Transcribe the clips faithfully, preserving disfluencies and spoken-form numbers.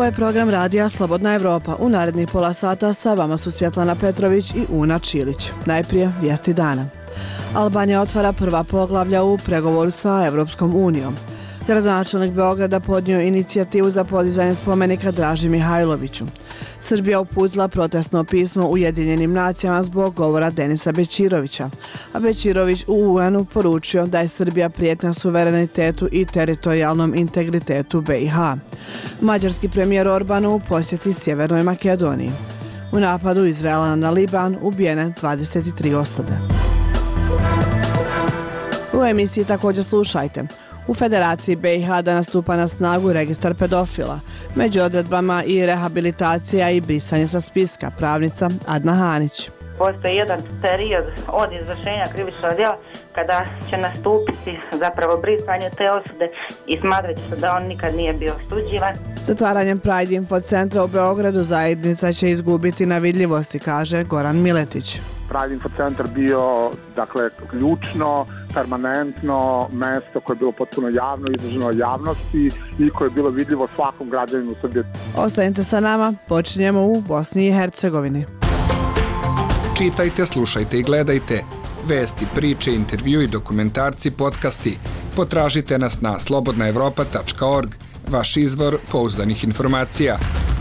Ovo je program radija Slobodna Evropa. U narednih pola sata sa vama su Svjetlana Petrović i Una Čilić. Najprije vijesti dana. Albanija otvara prva poglavlja u pregovoru sa Evropskom unijom. Gradonačelnik Beograda podnio inicijativu za podizanje spomenika Draži Mihajloviću. Srbija uputila protestno pismo Ujedinjenim nacijama zbog govora Denisa Bećirovića, a Bećirović u U N-u poručio da je Srbija prijetnja suverenitetu i teritorijalnom integritetu B i H. Mađarski premijer Orban u posjeti Sjevernoj Makedoniji. U napadu Izraela na Liban ubijene dvadeset tri osobe. U emisiji također slušajte. U Federaciji B i H danas stupa na snagu registar pedofila. Među odredbama i rehabilitacija i brisanje sa spiska, pravnica Adna Hanić. Postoji jedan period od izvršenja krivičnog djela kada će nastupiti zapravo brisanje te osude i smatrat će se da on nikad nije bio osuđivan. Zatvaranjem Pride Info centra u Beogradu zajednica će izgubiti na vidljivosti, kaže Goran Miletić. Pride Info centar bio, dakle, ključno, permanentno mesto koje je bilo potpuno javno, izloženo javnosti i koje je bilo vidljivo svakom građaninu Srbije. Ostanite sa nama, počinjemo u Bosni i Hercegovini. Čitajte, slušajte i gledajte. Vesti, priče, intervju i dokumentarci, podcasti. Potražite nas na slobodna evropa tačka org, vaš izvor pouzdanih informacija.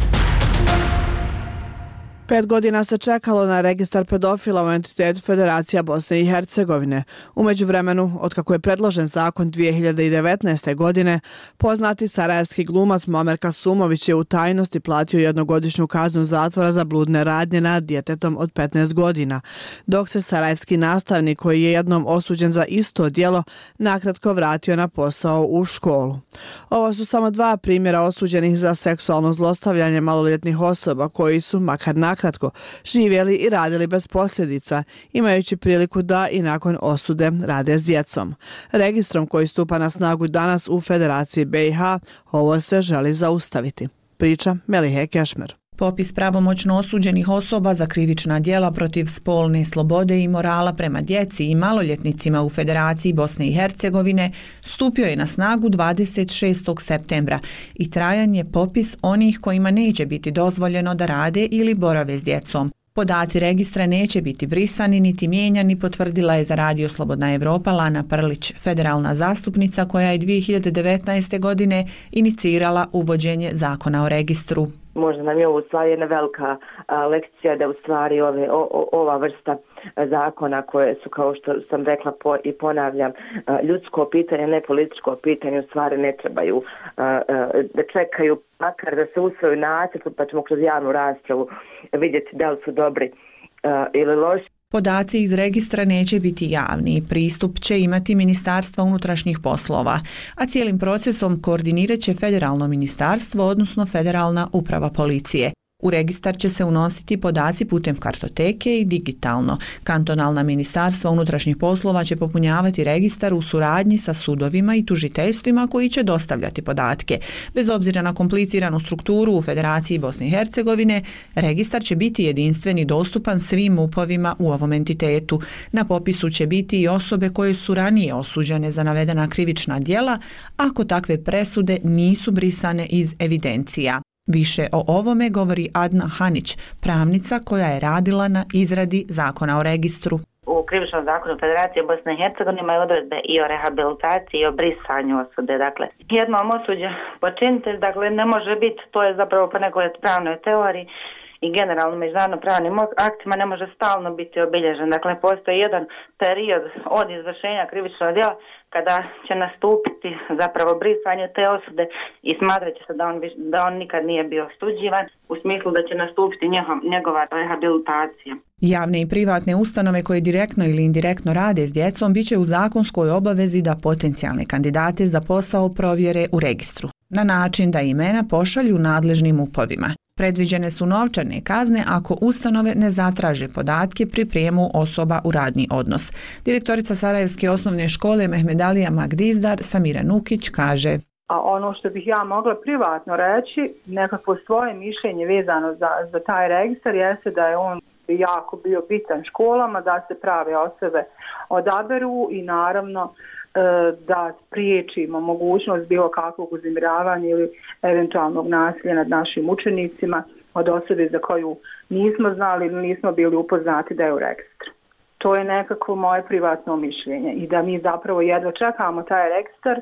Pet godina se čekalo na registar pedofila u entitetu Federacija Bosne i Hercegovine. U međuvremenu, otkako je predložen zakon dvije hiljade devetnaeste. godine, poznati sarajevski glumac Muamer Kasumović je u tajnosti platio jednogodišnju kaznu zatvora za bludne radnje nad djetetom od petnaest godina, dok se sarajevski nastavnik koji je jednom osuđen za isto djelo nakratko vratio na posao u školu. Ovo su samo dva primjera osuđenih za seksualno zlostavljanje maloljetnih osoba koji su, makar nakratko, živjeli i radili bez posljedica, imajući priliku da i nakon osude rade s djecom. Registrom koji stupa na snagu danas u Federaciji B i H, ovo se želi zaustaviti. Priča Melihe Kešmer. Popis pravomoćno osuđenih osoba za krivična djela protiv spolne slobode i morala prema djeci i maloljetnicima u Federaciji Bosne i Hercegovine stupio je na snagu dvadeset šestog septembra i trajan je popis onih kojima neće biti dozvoljeno da rade ili borave s djecom. Podaci registra neće biti brisani niti mijenjani, potvrdila je za Radio Slobodna Evropa Lana Prlić, federalna zastupnica koja je dvije hiljade devetnaeste. godine inicirala uvođenje zakona o registru. Možda nam je ovo u stvari jedna velika a, lekcija da u stvari ove, o, o, ova vrsta zakona koje su, kao što sam rekla po, i ponavljam, a, ljudsko pitanje, ne političko pitanje, u stvari ne trebaju a, a, da čekaju makar da se usvoju nacrt, pa ćemo kroz javnu raspravu vidjeti da li su dobri a, ili loši. Podaci iz registra neće biti javni, pristup će imati Ministarstvo unutrašnjih poslova, a cijelim procesom koordinirat će Federalno ministarstvo, odnosno Federalna uprava policije. U registar će se unositi podaci putem kartoteke i digitalno. Kantonalna ministarstva unutrašnjih poslova će popunjavati registar u suradnji sa sudovima i tužiteljstvima koji će dostavljati podatke. Bez obzira na kompliciranu strukturu u Federaciji Bosne i Hercegovine, registar će biti jedinstven i dostupan svim upovima u ovom entitetu. Na popisu će biti i osobe koje su ranije osuđene za navedena krivična djela, ako takve presude nisu brisane iz evidencija. Više o ovome govori Adna Hanić, pravnica koja je radila na izradi zakona o registru. U krivičnom zakonu Federacije Bosne i Hercegovine imaju odredbe i o rehabilitaciji i o brisanju osude. Dakle, jednom osuđen počinitelj, dakle, ne može biti, to je zapravo po nekoj pravnoj teoriji i generalno međunarodno pravnim aktima ne može stalno biti obilježen. Dakle, postoji jedan period od izvršenja krivičnog djela kada će nastupiti zapravo brisanje te osude i smatrat će se da on, da on nikad nije bio osuđivan, u smislu da će nastupiti njegov, njegova rehabilitacija. Javne i privatne ustanove koje direktno ili indirektno rade s djecom biće u zakonskoj obavezi da potencijalne kandidate za posao provjere u registru, na način da imena pošalju nadležnim upovima. Predviđene su novčane kazne ako ustanove ne zatraže podatke pri prijemu osoba u radni odnos. Direktorica Sarajevske osnovne škole Mehmedalija Magdizdar Samira Nukić kaže: A ono što bih ja mogla privatno reći, nekako svoje mišljenje vezano za, za taj registar, jeste da je on jako bio bitan školama, da se prave osobe odaberu i naravno da spriječimo mogućnost bilo kakvog uznemiravanja ili eventualnog nasilja nad našim učenicima od osobe za koju nismo znali ili nismo bili upoznati da je u registru. To je nekako moje privatno mišljenje i da mi zapravo jedva čekamo taj registar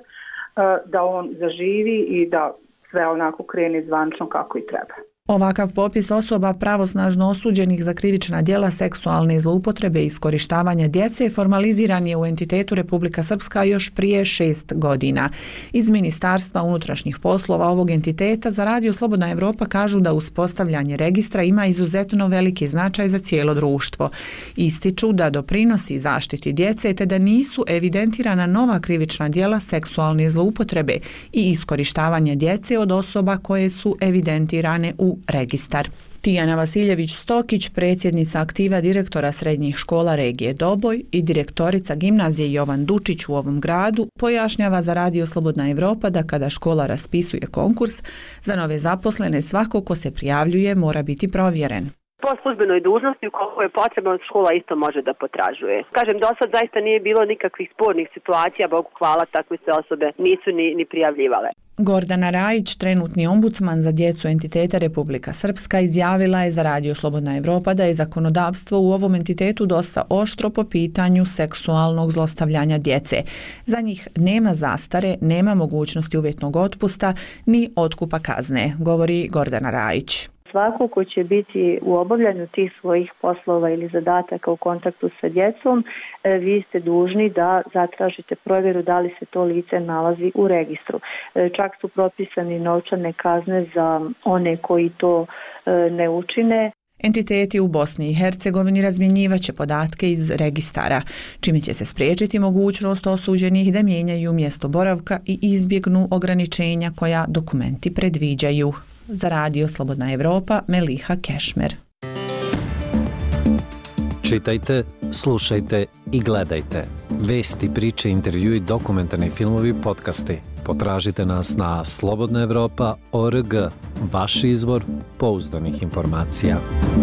da on zaživi i da sve onako krene zvanično kako i treba. Ovakav popis osoba pravosnažno osuđenih za krivična djela seksualne zloupotrebe i iskorištavanja djece formaliziran je u entitetu Republika Srpska još prije šest godina. Iz Ministarstva unutrašnjih poslova ovog entiteta za Radio Slobodna Evropa kažu da uspostavljanje registra ima izuzetno veliki značaj za cijelo društvo. Ističu da doprinosi zaštiti djece te da nisu evidentirana nova krivična djela seksualne zloupotrebe i iskorištavanja djece od osoba koje su evidentirane u registar. Tijana Vasiljević-Stokić, predsjednica aktiva direktora srednjih škola regije Doboj i direktorica gimnazije Jovan Dučić u ovom gradu, pojašnjava za Radio Slobodna Evropa da kada škola raspisuje konkurs, za nove zaposlene svako ko se prijavljuje mora biti provjeren. Po službenoj dužnosti ukoliko je potrebno, škola isto može da potražuje. Kažem, do sad zaista nije bilo nikakvih spornih situacija, Bogu hvala, takve se osobe nisu ni, ni prijavljivale. Gordana Rajić, trenutni ombudsman za djecu entiteta Republika Srpska, izjavila je za Radio Slobodna Evropa da je zakonodavstvo u ovom entitetu dosta oštro po pitanju seksualnog zlostavljanja djece. Za njih nema zastare, nema mogućnosti uvjetnog otpusta ni otkupa kazne, govori Gordana Rajić. Svako ko će biti u obavljanju tih svojih poslova ili zadataka u kontaktu sa djecom, vi ste dužni da zatražite provjeru da li se to lice nalazi u registru. Čak su propisani novčane kazne za one koji to ne učine. Entiteti u Bosni i Hercegovini razmjenjivaće podatke iz registara, čime će se spriječiti mogućnost osuđenih da mijenjaju mjesto boravka i izbjegnu ograničenja koja dokumenti predviđaju. Za Radio Slobodna Evropa, Meliha Kešmer. Čitajte, slušajte i gledajte. Vesti, priče, intervjui, dokumentarni filmovi, podcasti. Potražite nas na slobodna evropa tačka org, vaš izvor pouzdanih informacija.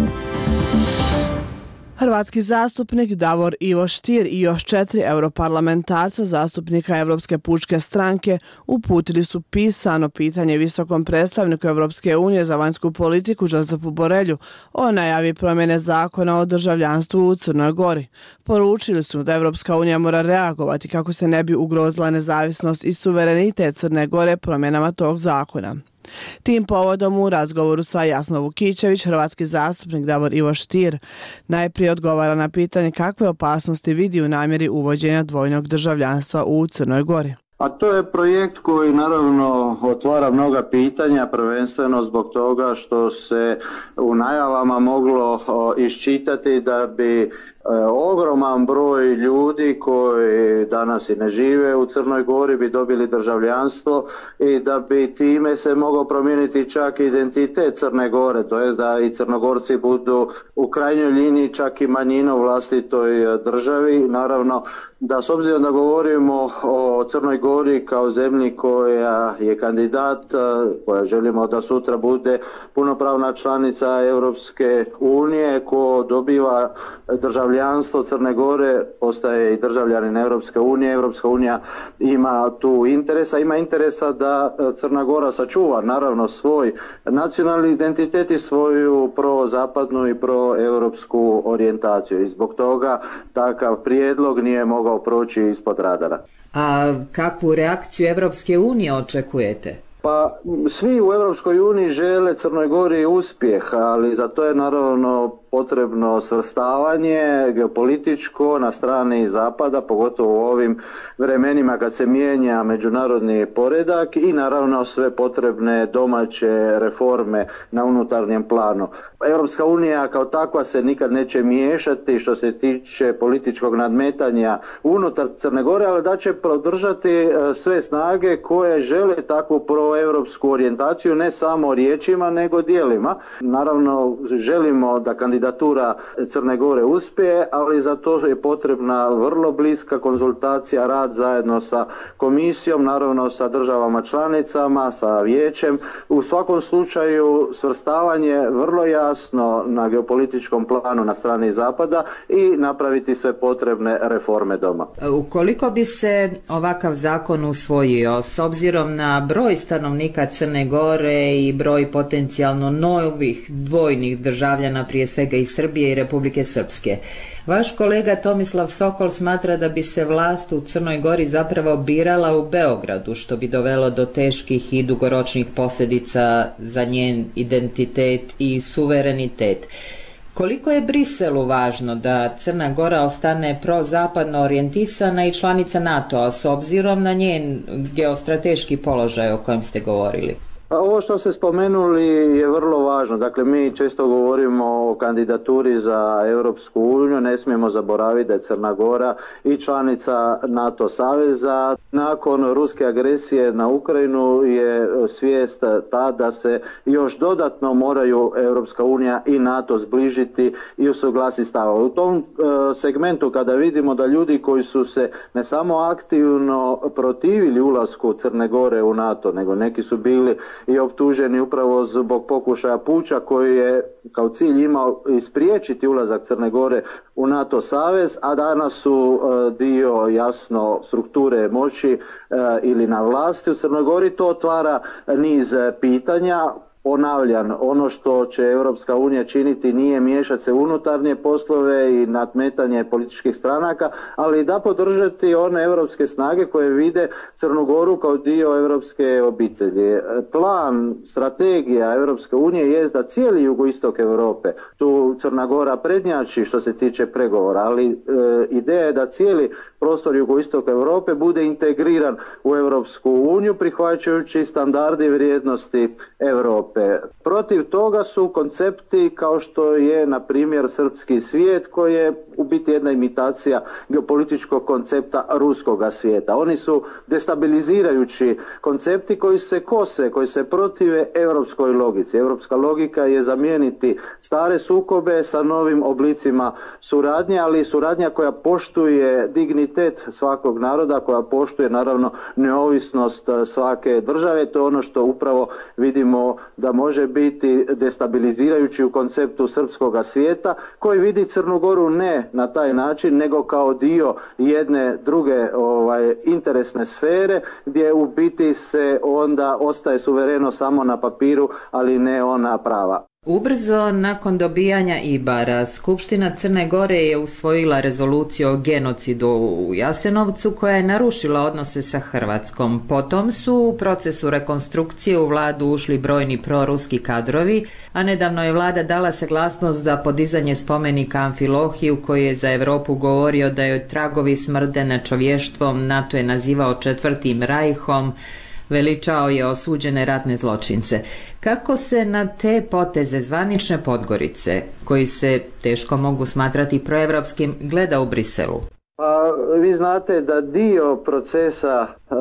Hrvatski zastupnik Davor Ivo Stier i još četiri europarlamentarca zastupnika Europske pučke stranke uputili su pisano pitanje visokom predstavniku Europske unije za vanjsku politiku Josepu Borrellu o najavi promjene zakona o državljanstvu u Crnoj Gori. Poručili su da Europska unija mora reagovati kako se ne bi ugrozila nezavisnost i suverenitet Crne Gore promjenama tog zakona. Tim povodom u razgovoru sa Jasnom Vukićević, hrvatski zastupnik Davor Ivo Stier najprije odgovara na pitanje kakve opasnosti vidi u namjeri uvođenja dvojnog državljanstva u Crnoj Gori. A to je projekt koji naravno otvara mnoga pitanja, prvenstveno zbog toga što se u najavama moglo iščitati da bi ogroman broj ljudi koji danas i ne žive u Crnoj Gori bi dobili državljanstvo i da bi time se mogao promijeniti čak identitet Crne Gore, to jest da i Crnogorci budu u krajnjoj liniji čak i manjina u vlastitoj državi. Naravno da s obzirom da govorimo o Crnoj Gori kao zemlji koja je kandidat, koja želimo da sutra bude punopravna članica Europske unije, ko dobiva državljanstvo Crne Gore postaje i državljanin Europske unije. Europska unija ima tu interesa, ima interesa da Crna Gora sačuva naravno svoj nacionalni identitet i svoju prozapadnu i proeuropsku orijentaciju i zbog toga takav prijedlog nije mogao proći ispod radara. A kakvu reakciju Europske unije očekujete? Pa svi u Europskoj uniji žele Crnoj Gori uspjeh, ali za to je naravno potrebno svrstavanje geopolitičko na strani Zapada, pogotovo u ovim vremenima kad se mijenja međunarodni poredak i naravno sve potrebne domaće reforme na unutarnjem planu. Europska unija kao takva se nikad neće miješati što se tiče političkog nadmetanja unutar Crne Gore, ali da će podržati sve snage koje žele takvu proeuropsku orijentaciju, ne samo riječima nego djelima. Naravno želimo da kandidat kandidatura Crne Gore uspije, ali za to je potrebna vrlo bliska konzultacija, rad zajedno sa komisijom, naravno sa državama članicama, sa vijećem. U svakom slučaju svrstavanje vrlo jasno na geopolitičkom planu na strani Zapada i napraviti sve potrebne reforme doma. Ukoliko bi se ovakav zakon usvojio, s obzirom na broj stanovnika Crne Gore i broj potencijalno novih dvojnih državljana, prije svega iz Srbije i Republike Srpske, vaš kolega Tomislav Sokol smatra da bi se vlast u Crnoj Gori zapravo birala u Beogradu, što bi dovelo do teških i dugoročnih posljedica za njen identitet i suverenitet. Koliko je Briselu važno da Crna Gora ostane prozapadno orijentisana i članica NATO-a s obzirom na njen geostrateški položaj o kojem ste govorili? Ovo što ste spomenuli je vrlo važno. Dakle, mi često govorimo o kandidaturi za Europsku uniju, ne smijemo zaboraviti da je Crna Gora i članica NATO saveza. Nakon ruske agresije na Ukrajinu je svijest ta da se još dodatno moraju Europska unija i NATO zbližiti i usuglasiti stavove. U tom segmentu kada vidimo da ljudi koji su se ne samo aktivno protivili ulasku Crne Gore u NATO, nego neki su bili i optuženi upravo zbog pokušaja puča koji je kao cilj imao ispriječiti ulazak Crne Gore u NATO savez, a danas su dio jasno strukture moći ili na vlasti u Crnoj Gori. To otvara niz pitanja. Ponavljam, ono što će Europska unija činiti nije miješati se u unutarnje poslove i nadmetanje političkih stranaka, ali da podržati one europske snage koje vide Crnu Goru kao dio europske obitelji. Plan, strategija Europske unije jest da cijeli jugoistok Europe, tu Crna Gora prednjači što se tiče pregovora, ali e, ideja je da cijeli prostor jugoistok Europe bude integriran u Europsku uniju prihvaćajući standardi i vrijednosti Europe. Protiv toga su koncepti kao što je na primjer srpski svijet koji je u biti jedna imitacija geopolitičkog koncepta ruskoga svijeta. Oni su destabilizirajući koncepti koji se kose, koji se protive europskoj logici. Europska logika je zamijeniti stare sukobe sa novim oblicima suradnje, ali suradnja koja poštuje dignitet svakog naroda, koja poštuje naravno neovisnost svake države. To je ono što upravo vidimo da može biti destabilizirajući u konceptu srpskoga svijeta koji vidi Crnu Goru ne na taj način nego kao dio jedne druge ovaj, interesne sfere gdje u biti se onda ostaje suvereno samo na papiru, ali ne ona prava. Ubrzo nakon dobijanja Ibara, Skupština Crne Gore je usvojila rezoluciju o genocidu u Jasenovcu koja je narušila odnose sa Hrvatskom. Potom su u procesu rekonstrukcije u vladu ušli brojni proruski kadrovi, a nedavno je vlada dala saglasnost za podizanje spomenika Amfilohiju koji je za Europu govorio da joj tragovi smrde nečovještvom, NATO je nazivao četvrtim rajhom, veličao je osuđene ratne zločince. Kako se na te poteze zvanične Podgorice, koji se teško mogu smatrati proevropskim, gleda u Briselu? Pa, vi znate da dio procesa uh,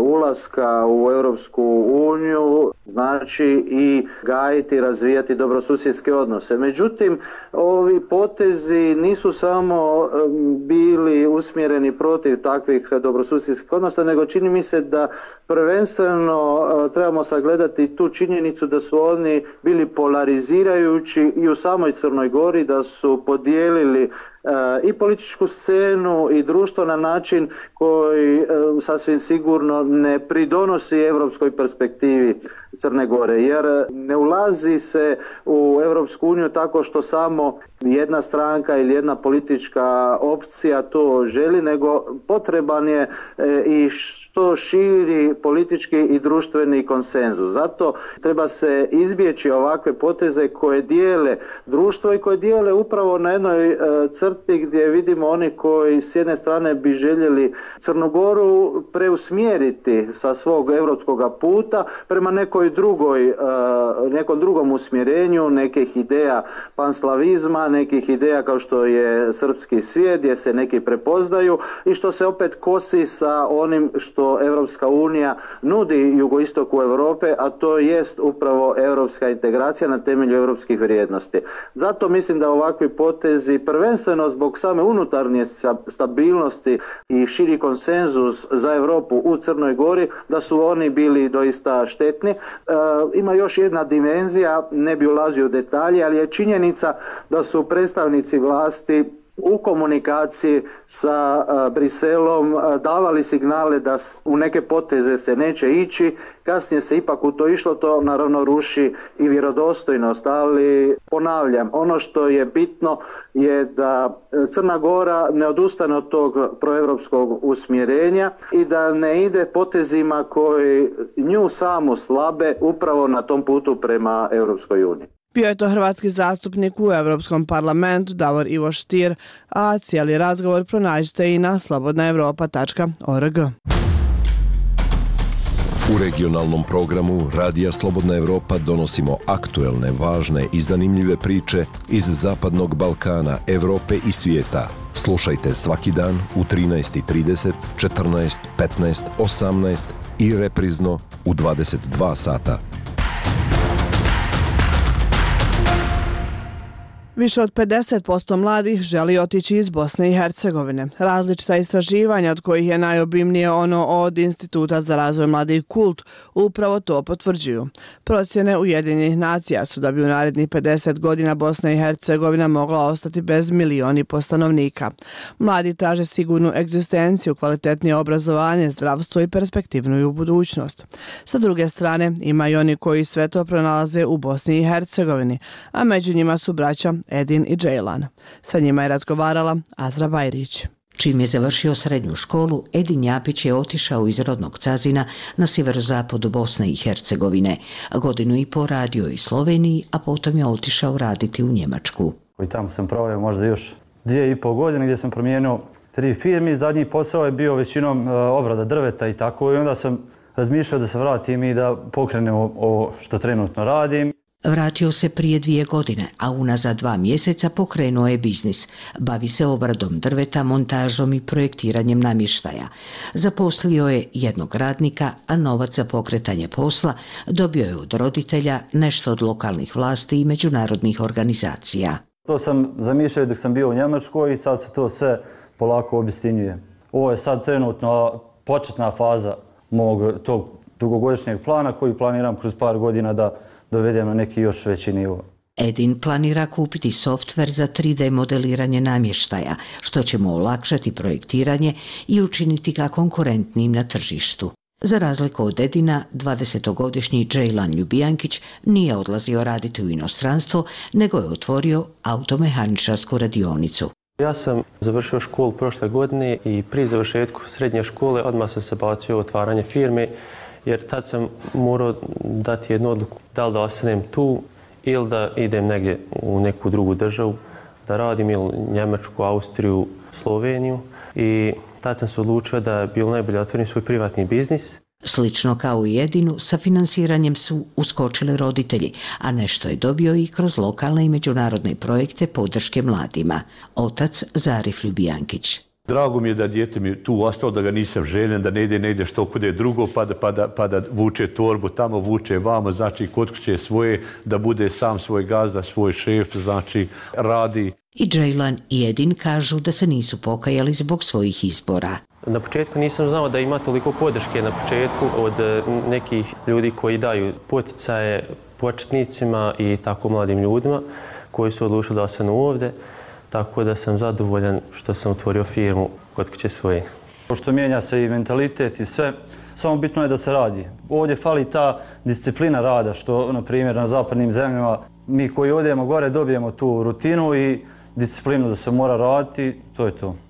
ulaska u Europsku uniju znači i gajiti, razvijati dobrosusjedske odnose. Međutim, ovi potezi nisu samo um, bili usmjereni protiv takvih dobrosusjedskih odnosa, nego čini mi se da prvenstveno uh, trebamo sagledati tu činjenicu da su oni bili polarizirajući i u samoj Crnoj Gori, da su podijelili i političku scenu i društvo na način koji sasvim sigurno ne pridonosi europskoj perspektivi Crne Gore, jer ne ulazi se u Europsku uniju tako što samo jedna stranka ili jedna politička opcija to želi, nego potreban je i što širi politički i društveni konsenzus. Zato treba se izbjeći ovakve poteze koje dijele društvo i koje dijele upravo na jednoj crnoj crti gdje vidimo oni koji s jedne strane bi željeli Crnu Goru preusmjeriti sa svog europskog puta prema nekoj drugoj, nekom drugom usmjerenju, nekih ideja panslavizma, nekih ideja kao što je srpski svijet gdje se neki prepoznaju i što se opet kosi sa onim što Europska unija nudi jugoistoku Europe, a to jest upravo europska integracija na temelju europskih vrijednosti. Zato mislim da ovakvi potezi, prvenstveno zbog same unutarnje stabilnosti i širi konsenzus za Europu u Crnoj Gori, da su oni bili doista štetni. E, ima još jedna dimenzija, ne bi ulazio u detalje, ali je činjenica da su predstavnici vlasti u komunikaciji sa uh, Briselom uh, davali signale da u neke poteze se neće ići, kasnije se ipak u to išlo, to naravno ruši i vjerodostojnost, ali ponavljam, ono što je bitno je da Crna Gora ne odustane od tog proevropskog usmjerenja i da ne ide potezima koji nju samu slabe upravo na tom putu prema Europskoj uniji. Bio je to hrvatski zastupnik u Europskom parlamentu Davor Ivo Stier, a cijeli razgovor pronađite i na slobodna europa tačka org. U regionalnom programu Radija Slobodna Evropa donosimo aktuelne, važne i zanimljive priče iz Zapadnog Balkana, Evrope i svijeta. Slušajte svaki dan u trinaest i trideset, četrnaest, petnaest, osamnaest i reprizno u dvadeset dva sata. Više od pedeset posto mladih želi otići iz Bosne i Hercegovine. Različita istraživanja, od kojih je najobimnije ono od Instituta za razvoj mladih Kult, upravo to potvrđuju. Procjene Ujedinjenih nacija su da bi u narednih pedeset godina Bosna i Hercegovina mogla ostati bez milioni stanovnika. Mladi traže sigurnu egzistenciju, kvalitetnije obrazovanje, zdravstvo i perspektivnu budućnost. Sa druge strane, ima i oni koji sve to pronalaze u Bosni i Hercegovini, a među njima su braća Edin i Džejlan. Sa njima je razgovarala Azra Bajrić. Čim je završio srednju školu, Edin Japić je otišao iz rodnog Cazina na sjeverozapadu Bosne i Hercegovine. Godinu i po radio u Sloveniji, a potom je otišao raditi u Njemačku. I tamo sam proveo možda još dvije i pol godine gdje sam promijenio tri firmi. Zadnji posao je bio većinom obrada drveta i tako. I onda sam razmišljao da se vratim i da pokrenem ovo što trenutno radim. Vratio se prije dvije godine, a unazad dva mjeseca pokrenuo je biznis. Bavi se obradom drveta, montažom i projektiranjem namještaja. Zaposlio je jednog radnika, a novac za pokretanje posla dobio je od roditelja, nešto od lokalnih vlasti i međunarodnih organizacija. To sam zamišljao dok sam bio u Njemačkoj i sad se to sve polako obistinjuje. Ovo je sad trenutno početna faza mog tog dugogodišnjeg plana koji planiram kroz par godina da dovedem na neki još veći nivo. Edin planira kupiti softver za tri D modeliranje namještaja, što će mu olakšati projektiranje i učiniti ga konkurentnim na tržištu. Za razliku od Edina, dvadesetogodišnji Džejlan Ljubijankić nije odlazio raditi u inostranstvo, nego je otvorio automehaničarsku radionicu. Ja sam završio školu prošle godine i prije završetku srednje škole odmah sam se bacio u otvaranje firme, jer tad sam morao dati jednu odluku da li da ostanem tu ili da idem negdje u neku drugu državu da radim, ili Njemačku, Austriju, Sloveniju, i tad sam se odlučio da bi bilo najbolje otvorim svoj privatni biznis. Slično kao i Edinu, sa finansiranjem su uskočili roditelji, a nešto je dobio i kroz lokalne i međunarodne projekte podrške mladima. Otac Zarif Ljubijankić. Drago mi je da dijete mi tu ostalo, da ga nisam željen, da ne ide negdje što kude drugo, pa da, pa, da, pa da vuče torbu, tamo vuče vamo, znači kod kuće svoje, da bude sam svoj gazda, svoj šef, znači radi. I Džejlan i Edin kažu da se nisu pokajali zbog svojih izbora. Na početku nisam znao da ima toliko podrške na početku od nekih ljudi koji daju poticaje početnicima i tako mladim ljudima koji su odlučili da ostanu ovdje. Tako da sam zadovoljan što sam otvorio firmu kod kuće svoje. Pošto mijenja se i mentalitet i sve, samo bitno je da se radi. Ovdje fali ta disciplina rada, što na primjer na zapadnim zemljama mi koji odemo gore dobijemo tu rutinu i disciplinu da se mora raditi, to je to.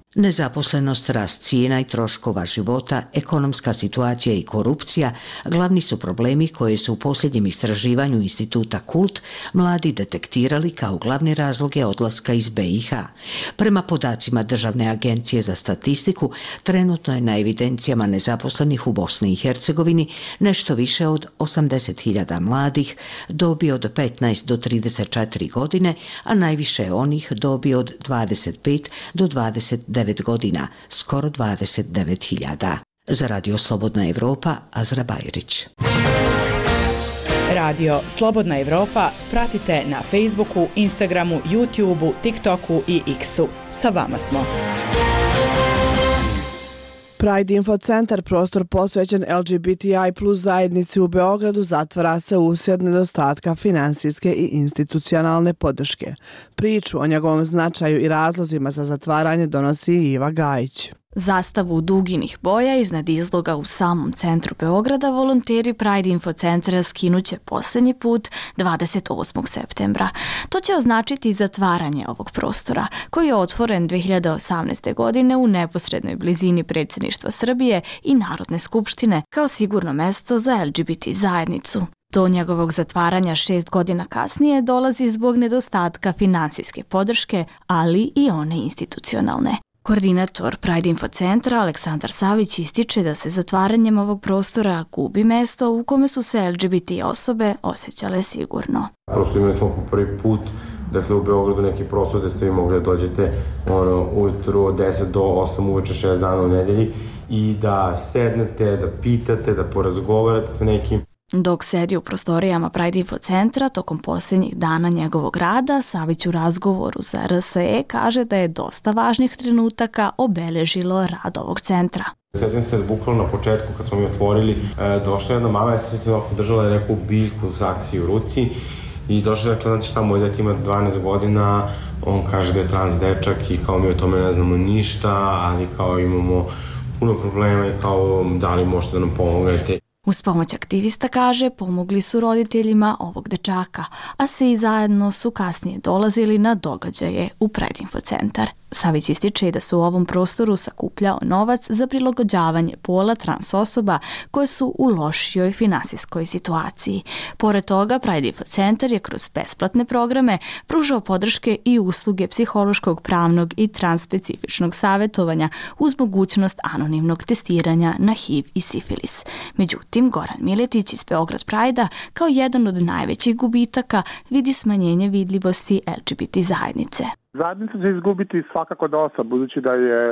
Nezaposlenost, rast cijena i troškova života, ekonomska situacija i korupcija glavni su problemi koje su u posljednjem istraživanju instituta Kult mladi detektirali kao glavne razloge odlaska iz B i H. Prema podacima Državne agencije za statistiku, trenutno je na evidencijama nezaposlenih u Bosni i Hercegovini nešto više od osamdeset hiljada mladih dobi od petnaest do trideset četiri godine, a najviše je onih dobi od dvadeset pet do dvadeset devet godina, skoro dvadeset devet hiljada. Za Radio Slobodna Evropa, Azra Bajrić. Radio Slobodna Evropa pratite na Facebooku, Instagramu, YouTubeu, TikToku i X-u. Sa vama smo. Pride Info Centar, prostor posvećen L G B T I plus zajednici u Beogradu, zatvara se uslijed nedostatka finansijske i institucionalne podrške. Priču o njegovom značaju i razlozima za zatvaranje donosi Iva Gajić. Zastavu duginih boja iznad izloga u samom centru Beograda volonteri Pride Info Centra skinuće posljednji put dvadeset osmog septembra. To će označiti zatvaranje ovog prostora, koji je otvoren dve hiljade osamnaeste. godine u neposrednoj blizini predsjedništva Srbije i Narodne skupštine kao sigurno mesto za L G B T zajednicu. Do njegovog zatvaranja šest godina kasnije dolazi zbog nedostatka finansijske podrške, ali i one institucionalne. Koordinator Pride Info Centra Aleksandar Savić ističe da se zatvaranjem ovog prostora gubi mesto u kome su se L G B T osobe osjećale sigurno. Prosto imali smo po prvi put dakle, u Beogradu neki prostor gde ste vi mogli da dođete ono, ujutru od deset do osam uveče šest dana u nedelji i da sednete, da pitate, da porazgovarate sa nekim. Dok sedi u prostorijama Pride Info Centra tokom posljednjih dana njegovog rada, Savić u razgovoru za R S E kaže da je dosta važnih trenutaka obeležilo rad ovog centra. Sjećam se bukvalno na početku kad smo mi otvorili, e, došla jedna mama, ja sam se držala neku biljku saksi u ruci i došla je rekla, znači šta, moj dete ima dvanaest godina, on kaže da je trans dečak i kao mi o tome ne znamo ništa, ali kao imamo puno problema i kao da li možete da nam pomognete. Uz pomoć aktivista, kaže, pomogli su roditeljima ovog dečaka, a svi zajedno su kasnije dolazili na događaje u Pride Info Centar. Savić ističe da su u ovom prostoru sakupljao novac za prilagođavanje pola trans osoba koje su u lošijoj finansijskoj situaciji. Pored toga, Pride Info Centar je kroz besplatne programe pružao podrške i usluge psihološkog, pravnog i transspecifičnog savjetovanja uz mogućnost anonimnog testiranja na H I V i sifilis. Međutim, Goran Miletić iz Beograd Pride-a kao jedan od najvećih gubitaka vidi smanjenje vidljivosti L G B T zajednice. Zajednica će izgubiti svakako dosta, budući da je uh,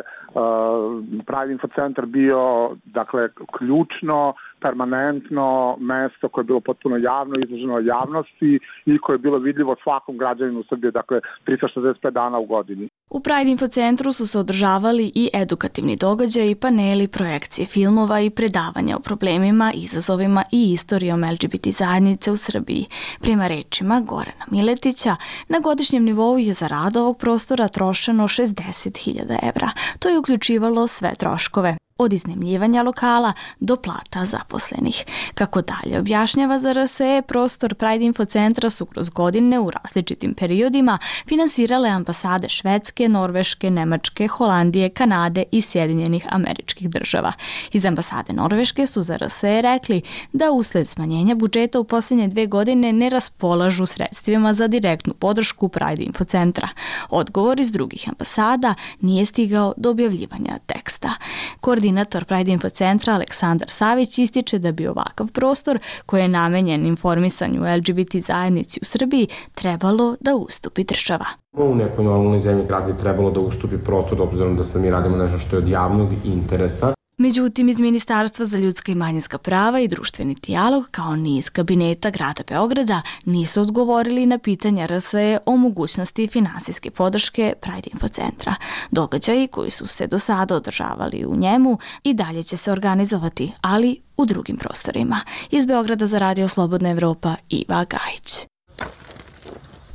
Pride Info Centar bio dakle, ključno, permanentno mesto koje je bilo potpuno javno, izloženo javnosti i koje je bilo vidljivo svakom građaninu Srbije, dakle tristo šezdeset pet dana u godini. U Pride Info Centru su se održavali i edukativni događaji, paneli, projekcije filmova i predavanja o problemima, izazovima i istorijom L G B T zajednice u Srbiji. Prema rečima Gorana Miletića, na godišnjem nivou je za rad ovog prostora trošeno šezdeset hiljada evra. To je uključivalo sve troškove, od iznajmljivanja lokala do plata zaposlenih. Kako dalje objašnjava za R S E, prostor Pride Info Centra su kroz godine u različitim periodima finansirale ambasade Švedske, Norveške, Nemačke, Holandije, Kanade i Sjedinjenih Američkih Država. Iz ambasade Norveške su za R S E rekli da usled smanjenja budžeta u posljednje dve godine ne raspolažu sredstvima za direktnu podršku Pride Info Centra. Odgovor iz drugih ambasada nije stigao do objavljivanja teksta. Koordinator Pride Info Centra Aleksandar Savić ističe da bi ovakav prostor koji je namenjen informisanju L G B T zajednici u Srbiji trebalo da ustupi država. U nekoj normalnoj zemlji grad bi trebalo da ustupi prostor, obzirom da se mi radimo nešto što je od javnog interesa. Međutim, iz Ministarstva za ljudska i manjinska prava i društveni dijalog, kao niz kabineta grada Beograda, nisu odgovorili na pitanja R S E o mogućnosti finansijske podrške Pride Info Centra. Događaji koji su se do sada održavali u njemu i dalje će se organizovati, ali u drugim prostorima. Iz Beograda za Radio Slobodna Evropa, Iva Gajić.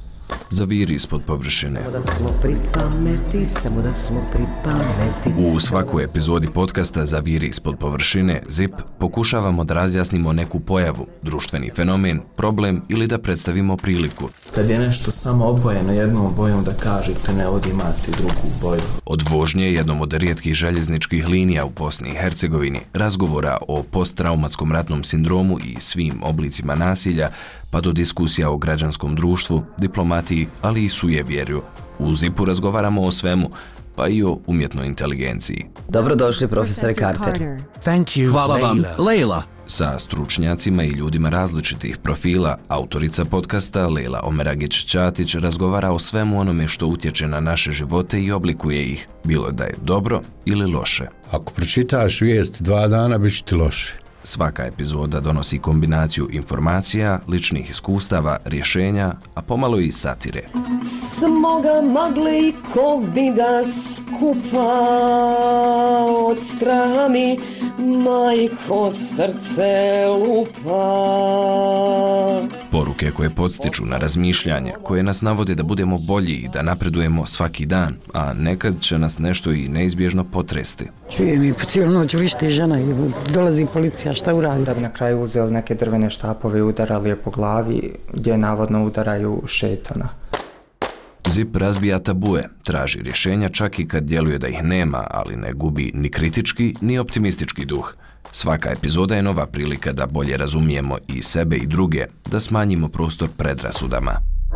Zaviri ispod površine. Samo da smo pri pameti, samo da smo pri pameti. U svakoj epizodi podcasta Zaviri ispod površine, Zip, pokušavamo da razjasnimo neku pojavu, društveni fenomen, problem ili da predstavimo priliku. Kad je nešto samo obojeno jednom bojom, da kažete ne vodi imati drugu boju. Od vožnje jednom od rijetkih željezničkih linija u Bosni i Hercegovini, razgovora o posttraumatskom ratnom sindromu i svim oblicima nasilja, pa do diskusija o građanskom društvu, diplomatiji, ali i sujevjerju. U Zipu razgovaramo o svemu, pa i o umjetnoj inteligenciji. Dobrodošli, profesore Carter. Thank you, Hvala vam, Leila. Sa stručnjacima i ljudima različitih profila, autorica podcasta Leila Omeragić-Ćatić razgovara o svemu onome što utječe na naše živote i oblikuje ih, bilo da je dobro ili loše. Ako pročitaš vijest dva dana, bit će ti loše. Svaka epizoda donosi kombinaciju informacija, ličnih iskustava, rješenja, a pomalo i satire. Smoga magle i kovida skupa od straha mi majko srce lupa. Poruke koje podstiču na razmišljanje, koje nas navode da budemo bolji i da napredujemo svaki dan, a nekad će nas nešto i neizbježno potresti. Čujem i po cijelu noć vrišti žena i dolazi policija, šta uradi? Da bi na kraju uzeli neke drvene štapove i udarali je po glavi, gdje navodno udaraju šetana. Zip razbija tabue, traži rješenja čak i kad djeluje da ih nema, ali ne gubi ni kritički ni optimistički duh. Svaka epizoda je nova prilika da bolje razumijemo i sebe i druge, da smanjimo prostor predrasudama.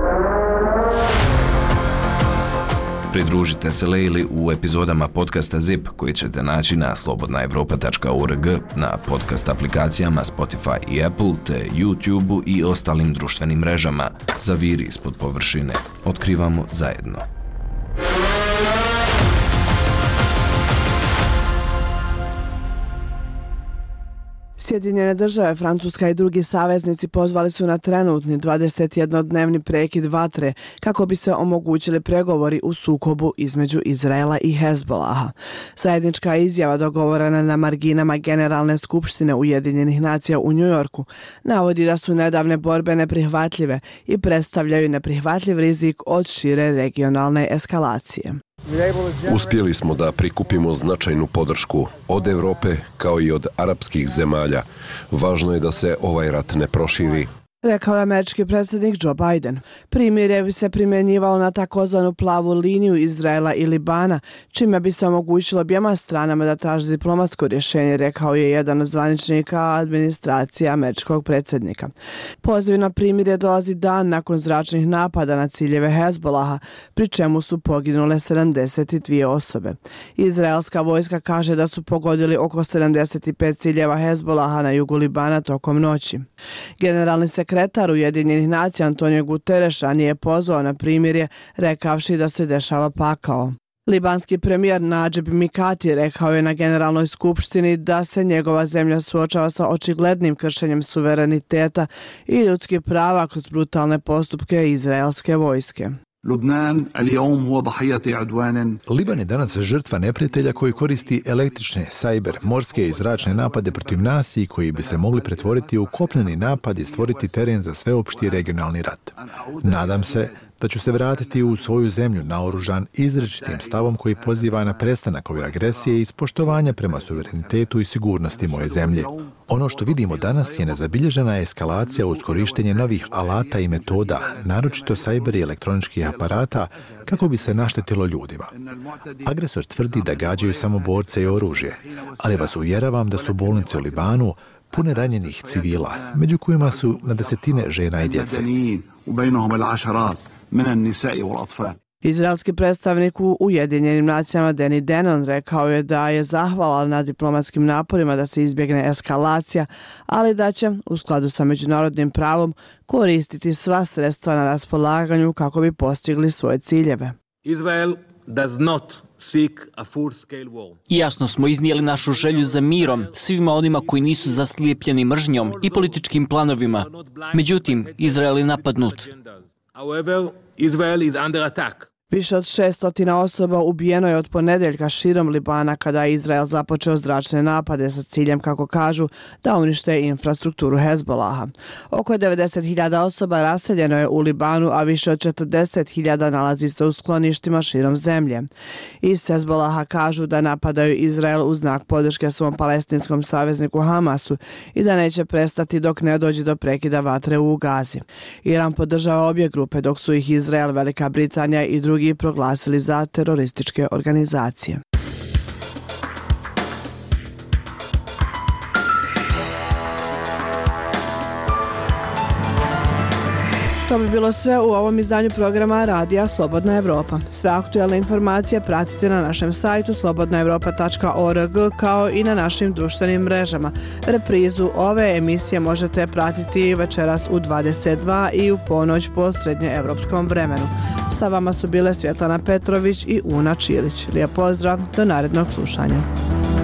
Pridružite se Leili u epizodama podcasta Zip koji ćete naći na slobodna evropa tačka org, na podcast aplikacijama Spotify i Apple, te YouTube i ostalim društvenim mrežama. Zaviri ispod površine. Otkrivamo zajedno. Sjedinjene države, Francuska i drugi saveznici pozvali su na trenutni dvadesetjednodnevni prekid vatre kako bi se omogućili pregovori u sukobu između Izraela i Hezbolaha. Zajednička izjava dogovorena na marginama Generalne skupštine Ujedinjenih nacija u Njujorku navodi da su nedavne borbe neprihvatljive i predstavljaju neprihvatljiv rizik od šire regionalne eskalacije. Uspjeli smo da prikupimo značajnu podršku od Europe kao i od arapskih zemalja. Važno je da se ovaj rat ne proširi, rekao je američki predsjednik Joe Biden. Primirje bi se primjenjivalo na takozvanu plavu liniju Izraela i Libana, čime bi se omogućilo objema stranama da traže diplomatsko rješenje, rekao je jedan od zvaničnika administracije američkog predsjednika. Poziv na primirje dolazi dan nakon zračnih napada na ciljeve Hezbolaha, pri čemu su poginule sedamdeset dvije osobe. Izraelska vojska kaže da su pogodili oko sedamdeset pet ciljeva Hezbolaha na jugu Libana tokom noći. Generalni sekretar Sekretar Ujedinjenih nacija Antonio Guterres nije pozvao na primirje, rekavši da se dešava pakao. Libanski premijer Nadžib Mikati rekao je na Generalnoj skupštini da se njegova zemlja suočava sa očiglednim kršenjem suvereniteta i ljudskih prava kroz brutalne postupke izraelske vojske. Liban je danas žrtva neprijatelja koji koristi električne, sajber, morske i zračne napade protiv nas i koji bi se mogli pretvoriti u kopneni napad i stvoriti teren za sveopšti regionalni rat. Nadam se da ću se vratiti u svoju zemlju naoružan izričitim stavom koji poziva na prestanak ove agresije i ispoštovanja prema suverenitetu i sigurnosti moje zemlje. Ono što vidimo danas je nezabilježena eskalacija uz korištenje novih alata i metoda, naročito sajber i elektroničkih aparata, kako bi se naštetilo ljudima. Agresor tvrdi da gađaju samo borce i oružje, ali vas uvjeravam da su bolnice u Libanu pune ranjenih civila, među kojima su na desetine žena i djece. Izraelski predstavnik u Ujedinjenim nacijama Danny Danon rekao je da je zahvalan na diplomatskim naporima da se izbjegne eskalacija, ali da će, u skladu sa međunarodnim pravom, koristiti sva sredstva na raspolaganju kako bi postigli svoje ciljeve. Israel does not seek a full-scale war. Jasno smo iznijeli našu želju za mirom svima onima koji nisu zaslijepljeni mržnjom i političkim planovima. Međutim, Izrael je napadnut. However, Israel is under attack. Više od šeststotina osoba ubijeno je od ponedeljka širom Libana kada je Izrael započeo zračne napade sa ciljem, kako kažu, da unište infrastrukturu Hezbolaha. Oko devedeset hiljada osoba raseljeno je u Libanu, a više od četrdeset hiljada nalazi se u skloništima širom zemlje. Iz Hezbolaha kažu da napadaju Izrael u znak podrške svom palestinskom savezniku Hamasu i da neće prestati dok ne dođe do prekida vatre u Gazi. Iran podržava obje grupe, dok su ih Izrael, Velika Britanija i drugi proglasili za terorističke organizacije. To bi bilo sve u ovom izdanju programa Radija Slobodna Evropa. Sve aktuelne informacije pratite na našem sajtu slobodna evropa tačka org kao i na našim društvenim mrežama. Reprizu ove emisije možete pratiti večeras u dvadeset dva i u ponoć po srednjeevropskom vremenu. Sa vama su bile Svjetlana Petrović i Una Čilić. Lijep pozdrav, do narednog slušanja.